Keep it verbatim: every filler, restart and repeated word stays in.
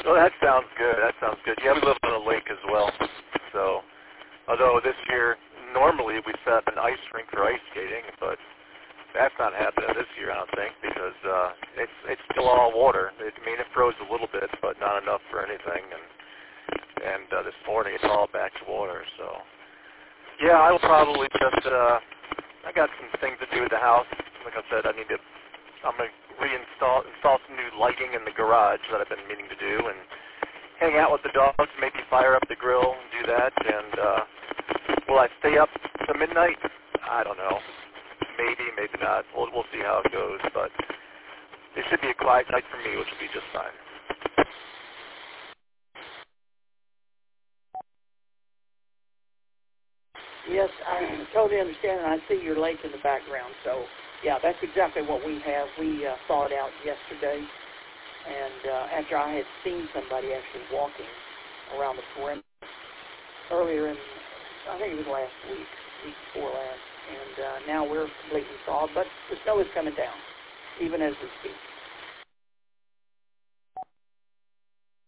Well, that sounds good. That sounds good. Yeah, we live on a lake as well. So, although this year, normally we set up an ice rink for ice skating, but that's not happening this year, I don't think, because uh, it's it's still all water. It, I mean, it froze a little bit, but not enough for anything. And and uh, this morning it's all back to water. So, yeah, I will probably just. Uh, I got some things to do at the house. Like I said, I need to. I'm gonna reinstall install some new lighting in the garage that I've been meaning to do, and hang out with the dogs, maybe fire up the grill and do that. And uh, will I stay up to midnight? I don't know. Maybe, maybe not. We'll, we'll see how it goes. But it should be a quiet night for me, which will be just fine. Yes, I totally understand, and I see your lake in the background. So, yeah, that's exactly what we have. We uh, thawed out yesterday, and uh, after I had seen somebody actually walking around the perimeter earlier in, I think it was last week, week before last, and uh, now we're completely thawed, but the snow is coming down, even as we speak.